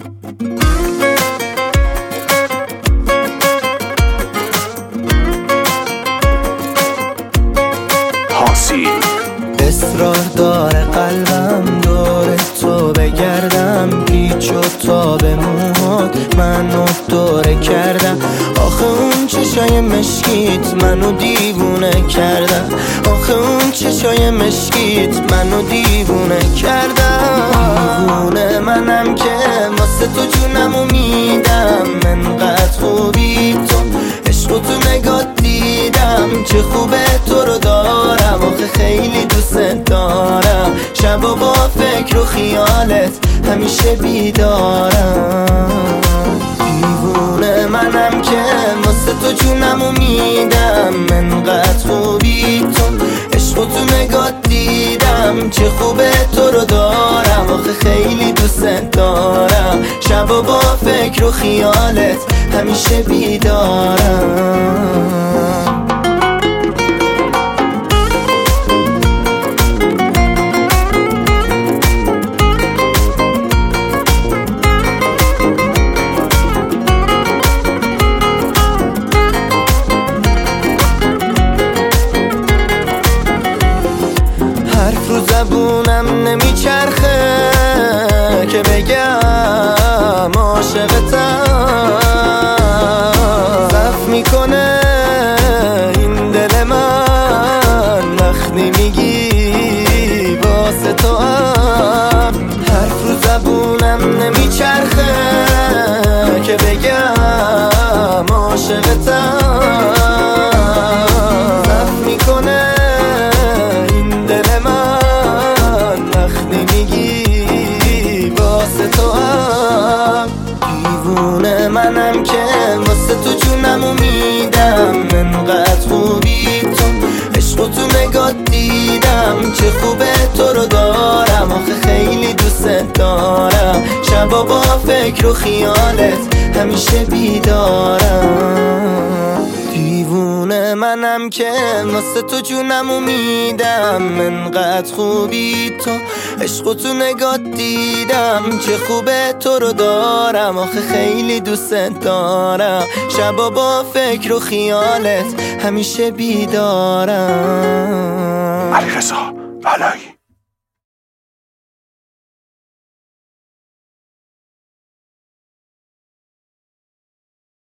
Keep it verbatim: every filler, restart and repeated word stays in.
اصرار داره قلبم دور تو بگردم، پیچ و تاب موهات منو دوره کردم. آخه اون چشای مشکیت منو دیوونه کردم، آخه اون چشای مشکیت منو دیوونه کردم. دیوونه منم که واسه تو جونمو میدم، انقدر خوبی تو، عشق تو نگات دیدم، چه خوبه تو رو دارم، آخه خیلی دوست دارم. شبا با فکر و خیالت همیشه بیدارم. دیوونه منم که واسه تو جونمو میدم، انقدر خوبی تو، عشق تو نگات دیدم، چه خوبه تو رو دارم، آخه خیلی دوست دارم. شبا با فکر و خیالت همیشه بیدارم. حرف رو زبونم نمیچرخه که بگم عاشقتم، ضعف میکنه این دل من وقتی میگی واسه تو هم. حرف رو زبونم نمیچرخه که بگم عاشقتم، ضعف میکنه منم که واسه تو جونمو میدم، انقدر خوبی تو، عشق تو نگات دیدم، چه خوبه تو رو دارم، آخه خیلی دوست دارم. شبا با فکر و خیالت همیشه بیدارم. دیوونه منم که واسه تو جونمو میدم، انقدر خوبی تو، عشق تو نگات دیدم، چه خوبه تو رو دارم، آخه خیلی دوست دارم. شبا با فکر و خیالت همیشه بیدارم. علیرضا علایی.